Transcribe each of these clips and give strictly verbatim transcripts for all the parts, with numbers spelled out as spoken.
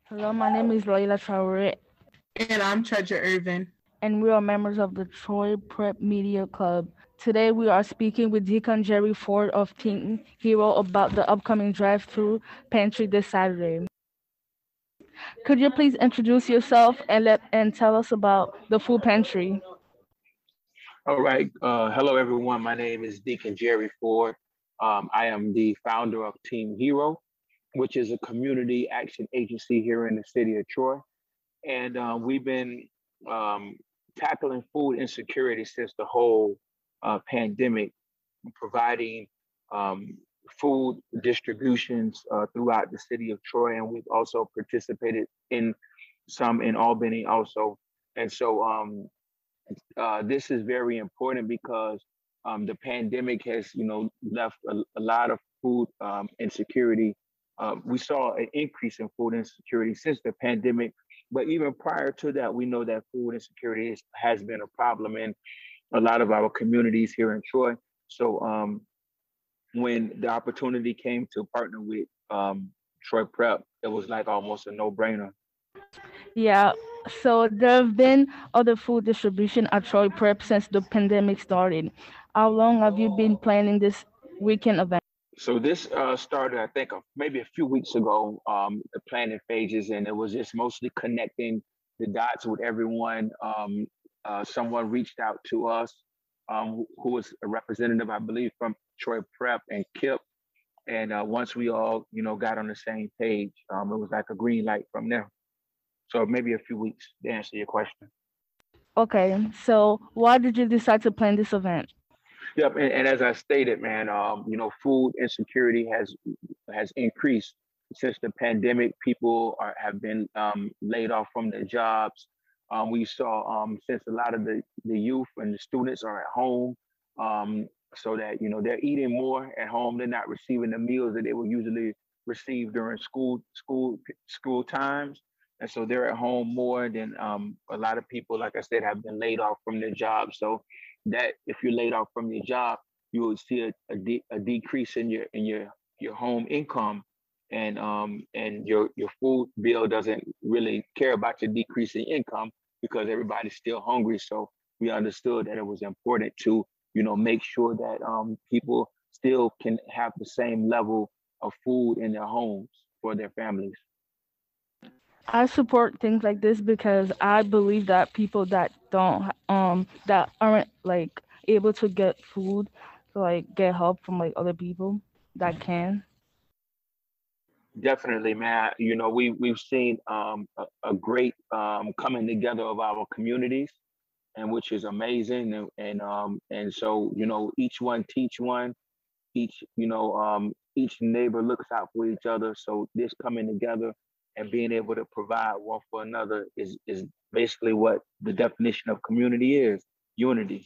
Hello, my name is Laila Traore, And I'm Treasure Irvin. and we are members of the Troy Prep Media Club. Today, we are speaking with Deacon Jerry Ford of Team Hero about the upcoming drive-through pantry this Saturday. Could you please introduce yourself and let and tell us about the food pantry? All right. Uh, hello, everyone. My name is Deacon Jerry Ford. Um, I am the founder of Team Hero, which is a community action agency here in the city of Troy. And uh, we've been um, tackling food insecurity since the whole uh, pandemic, providing um, food distributions uh, throughout the city of Troy. And we've also participated in some in Albany also. And so um, uh, this is very important because um, the pandemic has, you know, left a, a lot of food um, insecurity. Uh, we saw an increase in food insecurity since the pandemic, but even prior to that, we know that food insecurity is, has been a problem in a lot of our communities here in Troy. So um, when the opportunity came to partner with um, Troy Prep, it was like almost a no-brainer. Yeah, so there have been other food distribution at Troy Prep since the pandemic started. How long have you been planning this weekend event? So this uh, started, I think, uh, maybe a few weeks ago, um, the planning phases, and it was just mostly connecting the dots with everyone. Um, uh, someone reached out to us, um, who who was a representative, I believe, from Troy Prep and KIP. And uh, once we all, you know, got on the same page, um, it was like a green light from there. So maybe a few weeks to answer your question. Okay, so why did you decide to plan this event? Yep, and, and as I stated, man, um, you know, food insecurity has has increased since the pandemic. People are have been um, laid off from their jobs. Um, we saw um, since a lot of the the youth and the students are at home, um, so that you know they're eating more at home. They're not receiving the meals that they would usually receive during school school school times, and so they're at home more than um, a lot of people. Like I said, have been laid off from their jobs. So that if you're laid off from your job, you will see a, a, de- a decrease in your in your your home income, and um and your your food bill doesn't really care about your decrease in income because everybody's still hungry. So we understood that it was important to you know make sure that um people still can have the same level of food in their homes for their families. I support things like this because I believe that people that don't um that aren't like able to get food to like get help from like other people that can. Definitely, man. You know, we we've seen um, a, a great um, coming together of our communities, and which is amazing. And and um, and so you know, each one teach one. Each you know, um, each neighbor looks out for each other. So this coming together and being able to provide one for another is is basically what the definition of community is: unity.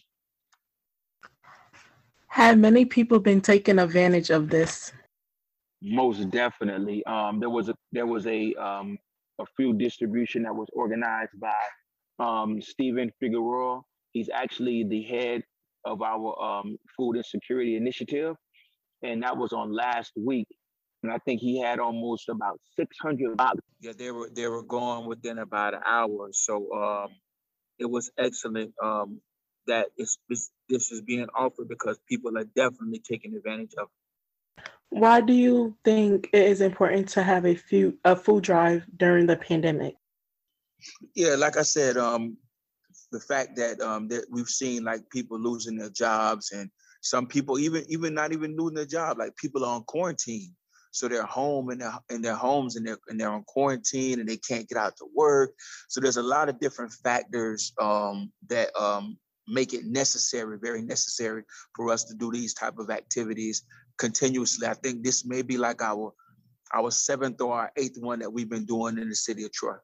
Have many people been taking advantage of this? Most definitely. Um, there was a there was a um, a food distribution that was organized by um, Stephen Figueroa. He's actually the head of our um, food insecurity initiative, and that was on last week. And I think he had almost about six hundred boxes. Yeah, they were they were gone within about an hour. So um, it was excellent um, that it's, it's, this is being offered because people are definitely taking advantage of. Why do you think it is important to have a food a food drive during the pandemic? Yeah, like I said, um, the fact that um, that we've seen like people losing their jobs and some people even even not even losing their job, like people are on quarantine, so they're home in their in their homes and they're and they're on quarantine and they can't get out to work. So there's a lot of different factors um, that um, make it necessary, very necessary, for us to do these type of activities continuously. I think this may be like our our seventh or our eighth one that we've been doing in the city of Troy.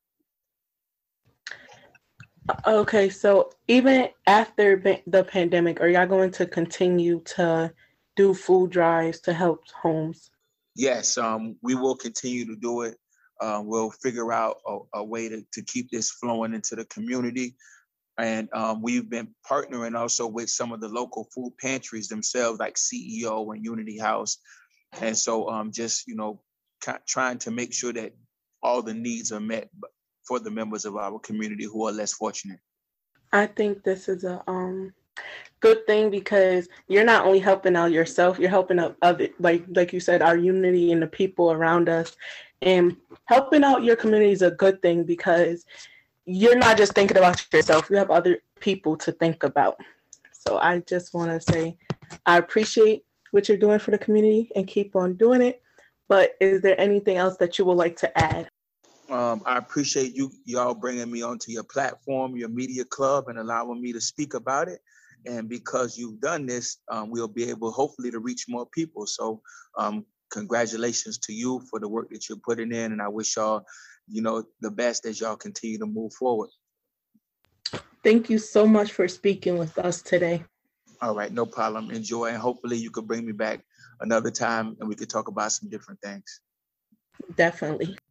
Okay, so even after ba- the pandemic, are y'all going to continue to do food drives to help homes? Yes, um, we will continue to do it. Uh, we'll figure out a, a way to, to keep this flowing into the community. And um, we've been partnering also with some of the local food pantries themselves, like C E O and Unity House. And so um, just, you know, trying to make sure that all the needs are met for the members of our community who are less fortunate. I think this is a um good thing because you're not only helping out yourself, you're helping out other, like like you said, our unity and the people around us. And helping out your community is a good thing because you're not just thinking about yourself, you have other people to think about. So I just want to say I appreciate what you're doing for the community and keep on doing it. But is there anything else that you would like to add? Um, I appreciate you, y'all bringing me onto your platform, your media club, and allowing me to speak about it. And because you've done this, um, we'll be able, hopefully, to reach more people. So um, congratulations to you for the work that you're putting in. And I wish y'all, you know, the best as y'all continue to move forward. Thank you so much for speaking with us today. All right, no problem. Enjoy. And hopefully you could bring me back another time and we could talk about some different things. Definitely.